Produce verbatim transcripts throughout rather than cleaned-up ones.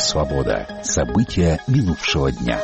Свобода. События минувшего дня.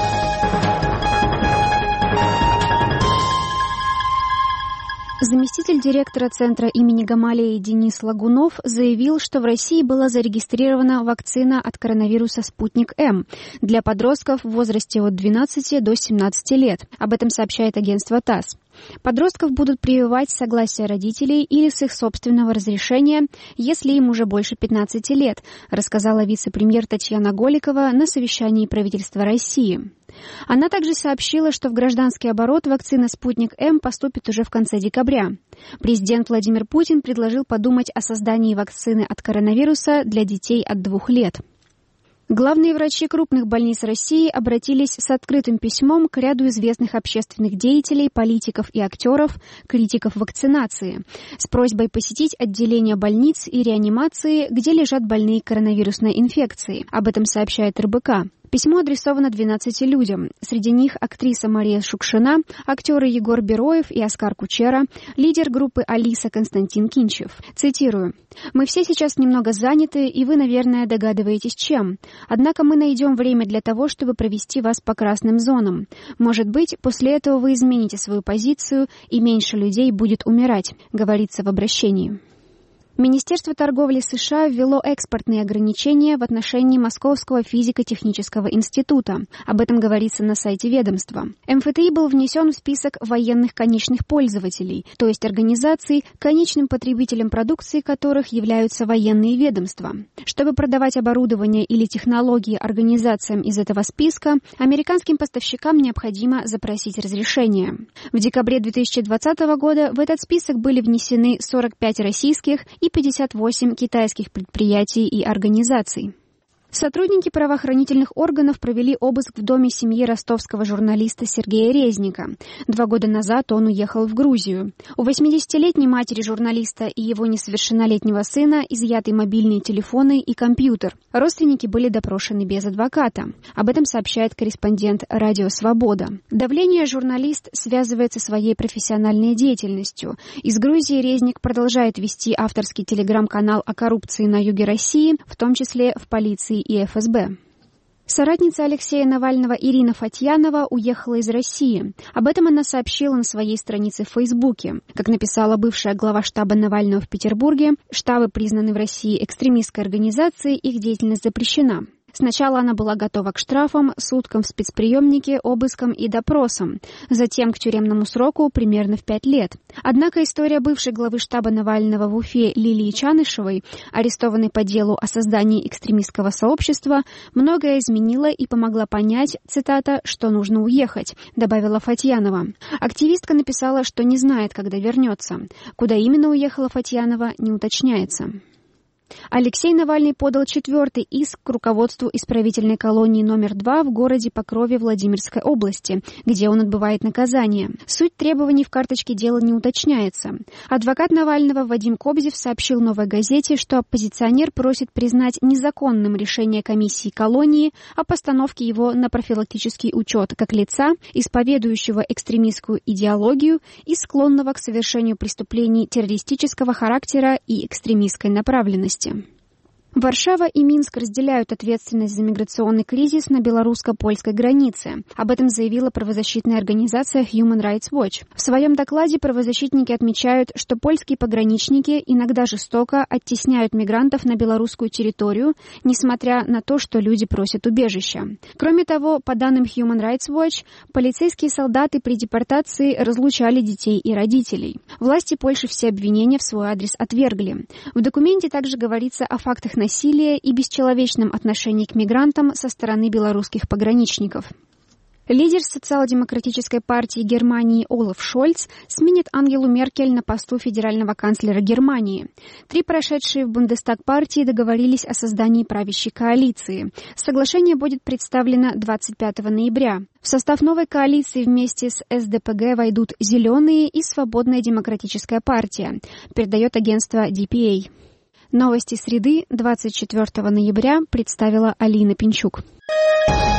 Заместитель директора Центра имени Гамалеи Денис Лагунов заявил, что в России была зарегистрирована вакцина от коронавируса «Спутник-М» для подростков в возрасте от двенадцати до семнадцати лет. Об этом сообщает агентство ТАСС. Подростков будут прививать с согласия родителей или с их собственного разрешения, если им уже больше пятнадцати лет, рассказала вице-премьер Татьяна Голикова на совещании правительства России. Она также сообщила, что в гражданский оборот вакцина «Спутник-М» поступит уже в конце декабря. Президент Владимир Путин предложил подумать о создании вакцины от коронавируса для детей от двух лет. Главные врачи крупных больниц России обратились с открытым письмом к ряду известных общественных деятелей, политиков и актеров, критиков вакцинации, с просьбой посетить отделения больниц и реанимации, где лежат больные коронавирусной инфекцией. Об этом сообщает эр бэ ка. Письмо адресовано двенадцати людям. Среди них актриса Мария Шукшина, актеры Егор Бероев и Оскар Кучера, лидер группы Алиса Константин Кинчев. Цитирую. «Мы все сейчас немного заняты, и вы, наверное, догадываетесь, чем. Однако мы найдем время для того, чтобы провести вас по красным зонам. Может быть, после этого вы измените свою позицию, и меньше людей будет умирать», говорится в обращении. Министерство торговли США ввело экспортные ограничения в отношении Московского физико-технического института. Об этом говорится на сайте ведомства. эм эф тэ и был внесен в список военных конечных пользователей, то есть организаций, конечным потребителем продукции которых являются военные ведомства. Чтобы продавать оборудование или технологии организациям из этого списка, американским поставщикам необходимо запросить разрешение. В декабре две тысячи двадцатого года в этот список были внесены сорок пять российских и пятьдесят восемь китайских предприятий и организаций. Сотрудники правоохранительных органов провели обыск в доме семьи ростовского журналиста Сергея Резника. Два года назад он уехал в Грузию. У восьмидесятилетней матери журналиста и его несовершеннолетнего сына изъяты мобильные телефоны и компьютер. Родственники были допрошены без адвоката. Об этом сообщает корреспондент «Радио Свобода». Давление журналист связывает со своей профессиональной деятельностью. Из Грузии Резник продолжает вести авторский телеграм-канал о коррупции на юге России, в том числе в полиции и эф эс бэ. Соратница Алексея Навального Ирина Фатьянова уехала из России. Об этом она сообщила на своей странице в Фейсбуке. Как написала бывшая глава штаба Навального в Петербурге, штабы признаны в России экстремистской организацией, их деятельность запрещена. Сначала она была готова к штрафам, суткам в спецприемнике, обыскам и допросам, затем к тюремному сроку примерно в пять лет. Однако история бывшей главы штаба Навального в Уфе Лилии Чанышевой, арестованной по делу о создании экстремистского сообщества, многое изменила и помогла понять, цитата, «что нужно уехать», добавила Фатьянова. Активистка написала, что не знает, когда вернется. Куда именно уехала Фатьянова, не уточняется. Алексей Навальный подал четвертый иск к руководству исправительной колонии номер два в городе Покрове Владимирской области, где он отбывает наказание. Суть требований в карточке дела не уточняется. Адвокат Навального Вадим Кобзев сообщил «Новой газете», что оппозиционер просит признать незаконным решение комиссии колонии о постановке его на профилактический учет как лица, исповедующего экстремистскую идеологию и склонного к совершению преступлений террористического характера и экстремистской направленности. Варшава и Минск разделяют ответственность за миграционный кризис на белорусско-польской границе. Об этом заявила правозащитная организация Human Rights Watch. В своем докладе правозащитники отмечают, что польские пограничники иногда жестоко оттесняют мигрантов на белорусскую территорию, несмотря на то, что люди просят убежища. Кроме того, по данным Human Rights Watch, полицейские солдаты при депортации разлучали детей и родителей. Власти Польши все обвинения в свой адрес отвергли. В документе также говорится о фактах насилия и бесчеловечном отношении к мигрантам со стороны белорусских пограничников. Лидер социал-демократической партии Германии Олаф Шольц сменит Ангелу Меркель на посту федерального канцлера Германии. Три прошедшие в Бундестаг партии договорились о создании правящей коалиции. Соглашение будет представлено двадцать пятого ноября. В состав новой коалиции вместе с эс дэ пэ гэ войдут «Зеленые» и «Свободная демократическая партия», передает агентство ди пи эй. Новости среды двадцать четвертого ноября представила Алина Пинчук.